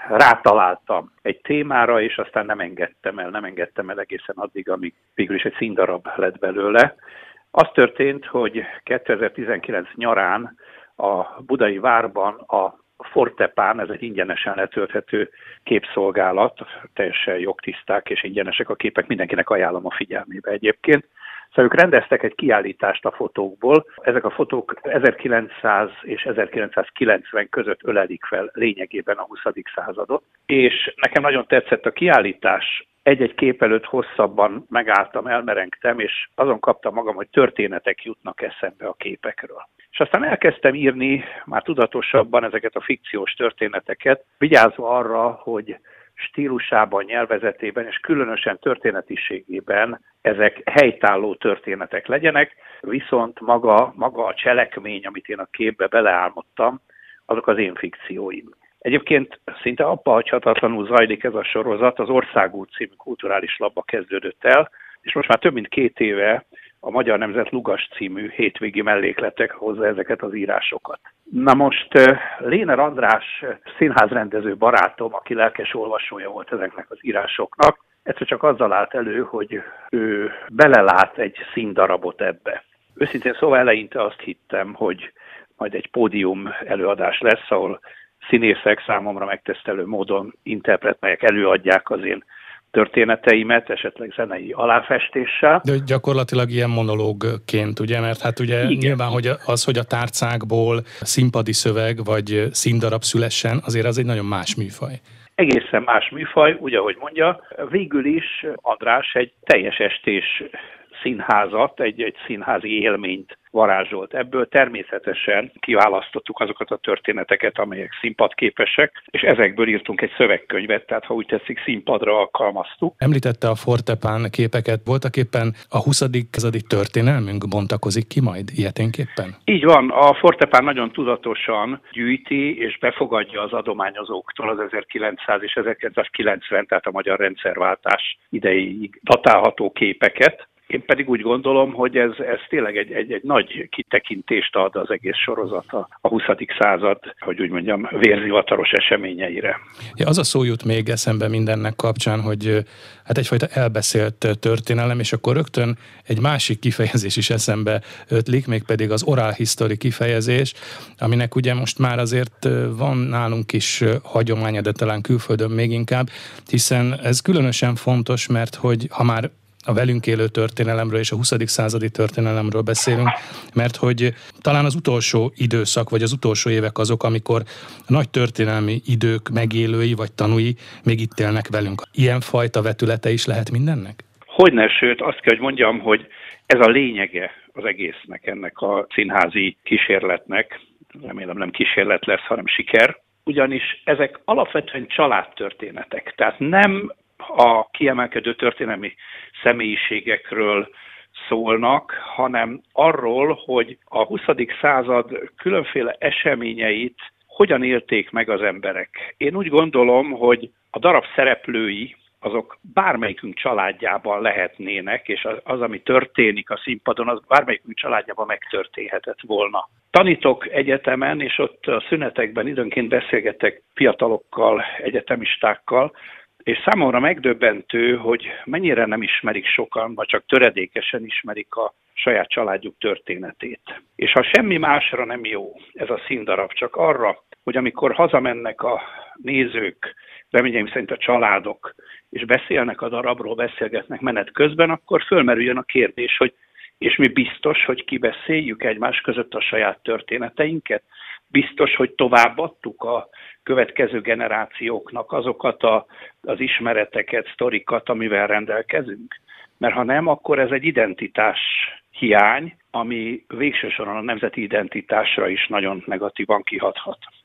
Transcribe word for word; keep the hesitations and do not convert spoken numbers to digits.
rátaláltam egy témára, és aztán nem engedtem el, nem engedtem el egészen addig, amíg végül is egy színdarab lett belőle. Az történt, hogy kétezer-tizenkilenc nyarán a Budai Várban a Fortepán, ez egy ingyenesen letölthető képszolgálat, teljesen jogtiszták és ingyenesek a képek, mindenkinek ajánlom a figyelmébe egyébként. Szóval ők rendeztek egy kiállítást a fotókból. Ezek a fotók ezerkilencszáz és ezerkilencszázkilencven között ölelik fel lényegében a huszadik századot. És nekem nagyon tetszett a kiállítás. Egy-egy kép előtt hosszabban megálltam, elmerengtem, és azon kaptam magam, hogy történetek jutnak eszembe a képekről. És aztán elkezdtem írni már tudatosabban ezeket a fikciós történeteket, vigyázva arra, hogy stílusában, nyelvezetében és különösen történetiségében ezek helytálló történetek legyenek, viszont maga, maga a cselekmény, amit én a képbe beleálmodtam, azok az én fikcióim. Egyébként szinte abbahagyhatatlanul zajlik ez a sorozat, az Országút című kulturális labba kezdődött el, és most már több mint két éve a Magyar Nemzet Lugas című hétvégi mellékletek hozza ezeket az írásokat. Na most Léner András színházrendező barátom, aki lelkes olvasója volt ezeknek az írásoknak, egyszer csak azzal állt elő, hogy ő belelát egy színdarabot ebbe. Őszintén szóval eleinte azt hittem, hogy majd egy pódium előadás lesz, ahol színészek számomra megtisztelő módon interpretálják, előadják az én történeteimet, esetleg zenei aláfestéssel. De gyakorlatilag ilyen monológként, ugye? Mert hát ugye igen, nyilván, hogy az, hogy a tárcákból színpadi szöveg vagy színdarab szülessen, azért az egy nagyon más műfaj. Egészen más műfaj, úgy ahogy mondja. Végül is András egy teljes estés színházat, egy, egy színházi élményt varázsolt ebből. Természetesen kiválasztottuk azokat a történeteket, amelyek színpadképesek, és ezekből írtunk egy szövegkönyvet, tehát ha úgy tetszik, színpadra alkalmaztuk. Említette a Fortepán képeket, voltak éppen a huszadik századi történelmünk bontakozik ki majd ilyeténképpen? Így van, a Fortepán nagyon tudatosan gyűjti és befogadja az adományozóktól az ezerkilencszáz és ezerkilencszázkilencven, tehát a magyar rendszerváltás idejéig datálható képeket. Én pedig úgy gondolom, hogy ez, ez tényleg egy, egy, egy nagy kitekintést ad az egész sorozat a, a huszadik század, hogy úgy mondjam, vérzivataros eseményeire. Ja, az a szó jut még eszembe mindennek kapcsán, hogy hát egyfajta elbeszélt történelem, és akkor rögtön egy másik kifejezés is eszembe ötlik, mégpedig az oral history kifejezés, aminek ugye most már azért van nálunk is hagyománya, de talán külföldön még inkább, hiszen ez különösen fontos, mert hogy ha már a velünk élő történelemről és a huszadik századi történelemről beszélünk, mert hogy talán az utolsó időszak, vagy az utolsó évek azok, amikor a nagy történelmi idők megélői vagy tanúi még itt élnek velünk. Ilyen fajta vetülete is lehet mindennek? Hogyne, sőt, azt kell, hogy mondjam, hogy ez a lényege az egésznek, ennek a színházi kísérletnek. Remélem nem kísérlet lesz, hanem siker. Ugyanis ezek alapvetően családtörténetek. Tehát nem a kiemelkedő történelmi személyiségekről szólnak, hanem arról, hogy a huszadik század különféle eseményeit hogyan élték meg az emberek. Én úgy gondolom, hogy a darab szereplői azok bármelyikünk családjában lehetnének, és az, az, ami történik a színpadon, az bármelyikünk családjában megtörténhetett volna. Tanítok egyetemen, és ott a szünetekben időnként beszélgetek fiatalokkal, egyetemistákkal, és számomra megdöbbentő, hogy mennyire nem ismerik sokan, vagy csak töredékesen ismerik a saját családjuk történetét. És ha semmi másra nem jó ez a színdarab, csak arra, hogy amikor hazamennek a nézők, reményeim szerint a családok, és beszélnek a darabról, beszélgetnek menet közben, akkor fölmerüljön a kérdés, hogy és mi biztos, hogy kibeszéljük egymás között a saját történeteinket? Biztos, hogy továbbadtuk a következő generációknak azokat a, az ismereteket, sztorikat, amivel rendelkezünk? Mert ha nem, akkor ez egy identitás hiány, ami végső soron a nemzeti identitásra is nagyon negatívan kihathat.